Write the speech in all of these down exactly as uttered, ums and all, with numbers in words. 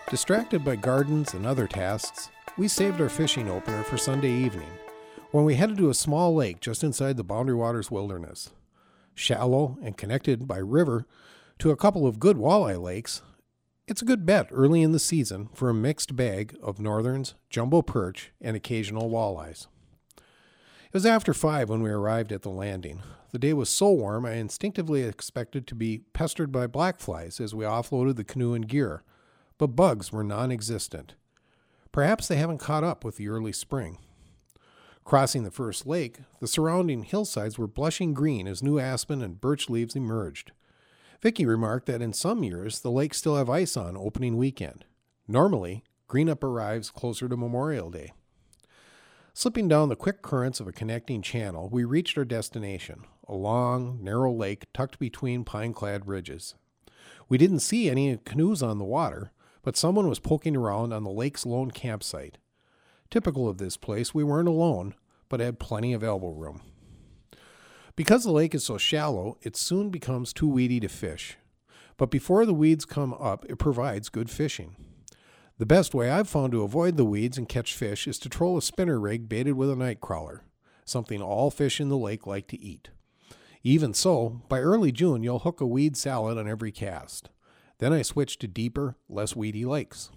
Distracted by gardens and other tasks, we saved our fishing opener for Sunday evening, when we headed to a small lake just inside the Boundary Waters Wilderness. Shallow and connected by river to a couple of good walleye lakes, it's a good bet early in the season for a mixed bag of northerns, jumbo perch, and occasional walleyes. It was after five when we arrived at the landing. The day was so warm I instinctively expected to be pestered by black flies as we offloaded the canoe and gear, but bugs were non-existent. Perhaps they haven't caught up with the early spring. Crossing the first lake, the surrounding hillsides were blushing green as new aspen and birch leaves emerged. Vicky remarked that in some years the lakes still have ice on opening weekend. Normally, green-up arrives closer to Memorial Day. Slipping down the quick currents of a connecting channel, we reached our destination, a long, narrow lake tucked between pine-clad ridges. We didn't see any canoes on the water, but someone was poking around on the lake's lone campsite. Typical of this place, we weren't alone, but had plenty of elbow room. Because the lake is so shallow, it soon becomes too weedy to fish. But before the weeds come up, it provides good fishing. The best way I've found to avoid the weeds and catch fish is to troll a spinner rig baited with a night crawler, something all fish in the lake like to eat. Even so, by early June, you'll hook a weed salad on every cast. Then I switched to deeper, less weedy lakes.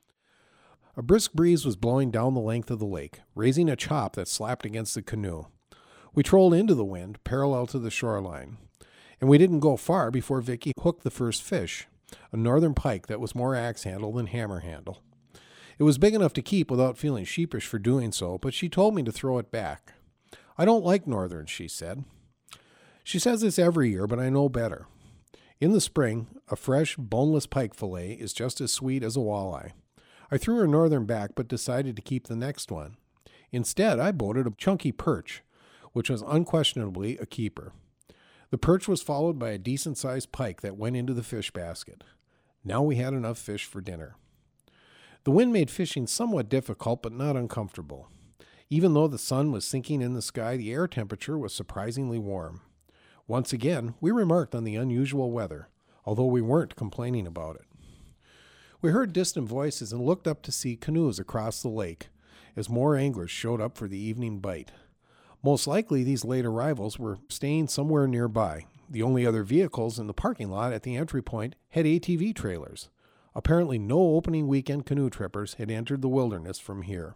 A brisk breeze was blowing down the length of the lake, raising a chop that slapped against the canoe. We trolled into the wind, parallel to the shoreline, and we didn't go far before Vicky hooked the first fish, a northern pike that was more axe handle than hammer handle. It was big enough to keep without feeling sheepish for doing so, but she told me to throw it back. I don't like northerns, she said. She says this every year, but I know better. In the spring, a fresh, boneless pike fillet is just as sweet as a walleye. I threw her northern back, but decided to keep the next one. Instead, I boated a chunky perch, which was unquestionably a keeper. The perch was followed by a decent-sized pike that went into the fish basket. Now we had enough fish for dinner. The wind made fishing somewhat difficult, but not uncomfortable. Even though the sun was sinking in the sky, the air temperature was surprisingly warm. Once again, we remarked on the unusual weather, although we weren't complaining about it. We heard distant voices and looked up to see canoes across the lake as more anglers showed up for the evening bite. Most likely, these late arrivals were staying somewhere nearby. The only other vehicles in the parking lot at the entry point had A T V trailers. Apparently, no opening weekend canoe trippers had entered the wilderness from here.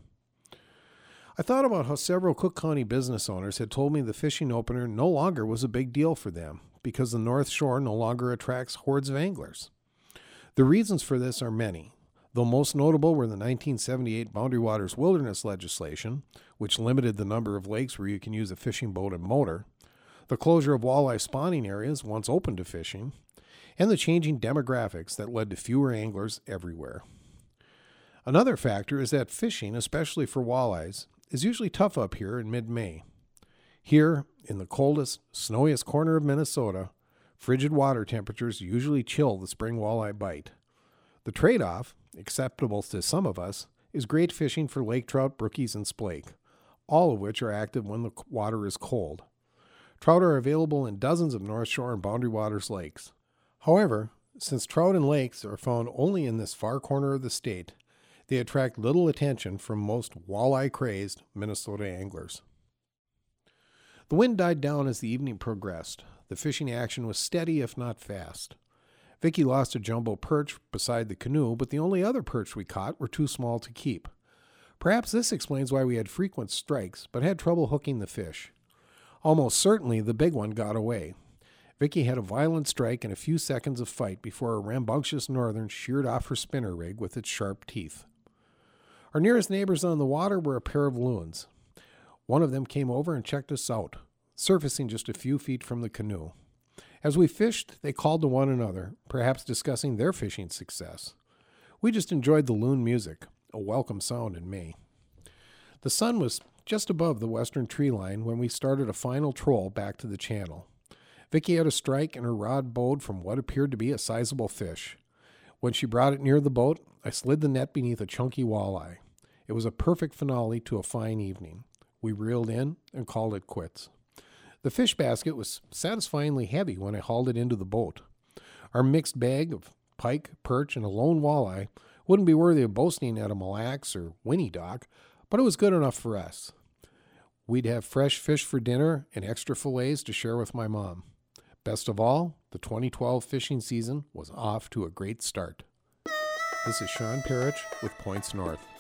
I thought about how several Cook County business owners had told me the fishing opener no longer was a big deal for them because the North Shore no longer attracts hordes of anglers. The reasons for this are many, though most notable were the nineteen seventy-eight Boundary Waters Wilderness legislation, which limited the number of lakes where you can use a fishing boat and motor, the closure of walleye spawning areas once open to fishing, and the changing demographics that led to fewer anglers everywhere. Another factor is that fishing, especially for walleyes, is usually tough up here in mid-May. Here, in the coldest, snowiest corner of Minnesota, frigid water temperatures usually chill the spring walleye bite. The trade-off, acceptable to some of us, is great fishing for lake trout, brookies, and splake, all of which are active when the water is cold. Trout are available in dozens of North Shore and Boundary Waters lakes. However, since trout and lakes are found only in this far corner of the state, they attract little attention from most walleye-crazed Minnesota anglers. The wind died down as the evening progressed. The fishing action was steady, if not fast. Vicky lost a jumbo perch beside the canoe, but the only other perch we caught were too small to keep. Perhaps this explains why we had frequent strikes, but had trouble hooking the fish. Almost certainly the big one got away. Vicky had a violent strike and a few seconds of fight before a rambunctious northern sheared off her spinner rig with its sharp teeth. Our nearest neighbors on the water were a pair of loons. One of them came over and checked us out, surfacing just a few feet from the canoe. As we fished, they called to one another, perhaps discussing their fishing success. We just enjoyed the loon music, a welcome sound in May. The sun was just above the western tree line when we started a final troll back to the channel. Vicky had a strike and her rod bowed from what appeared to be a sizable fish. When she brought it near the boat, I slid the net beneath a chunky walleye. It was a perfect finale to a fine evening. We reeled in and called it quits. The fish basket was satisfyingly heavy when I hauled it into the boat. Our mixed bag of pike, perch, and a lone walleye Wouldn't be worthy of boasting at a Mille Lacs or Winnie Dock, but it was good enough for us. We'd have fresh fish for dinner and extra fillets to share with my mom. Best of all, the twenty twelve fishing season was off to a great start. This is Sean Parrish with Points North.